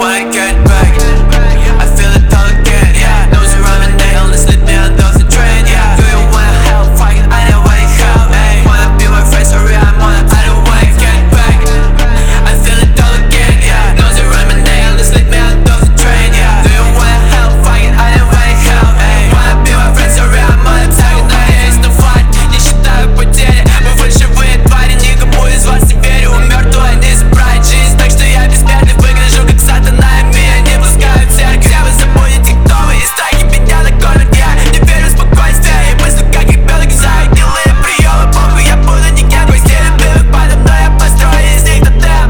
wanna get back. I feel it all again, yeah. Those who run my nail, let's let me on those who train, yeah. Do you wanna help? Fuck it, I don't wanna help, ayy. Wanna be my friend, sorry, I don't wanna get back. I feel it all again, yeah. Those who run my nail, let's let me on those who train, yeah. Do you wanna help? Fuck it, I don't wanna help, ayy. Wanna be my friend, sorry, I'm on a tag, но я есть no fight, не считаю потери. Вы фальшивые твари, никому из вас не верю. Мертвая не избрать жизнь, так что я бессмертный. Выгляжу как сатана, и меня не пускают в церковь. Где вы забудете, кто вы, и страхи меня накормят. Я не верю в спокойствие, и мыслю, как ребенок знаю. Делаю приемы, похуй, я буду никем. Твой стиль любимых подо мной, я построю из них тотем.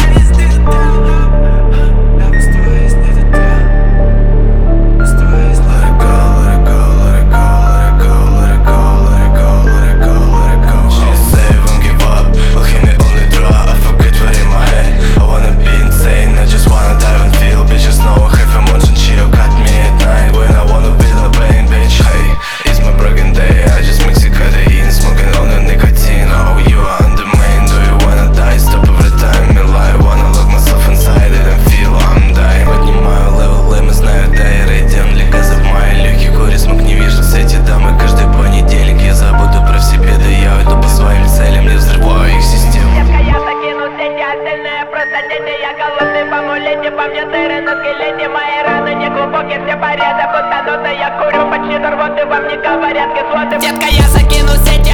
Я голодный в амулете, по мне дыры на скелете. Мои раны не глубокие, все порезы, будто ноты. Я курю почти до рвоты, вам не говорят кислоты. Детка, я закину сеть.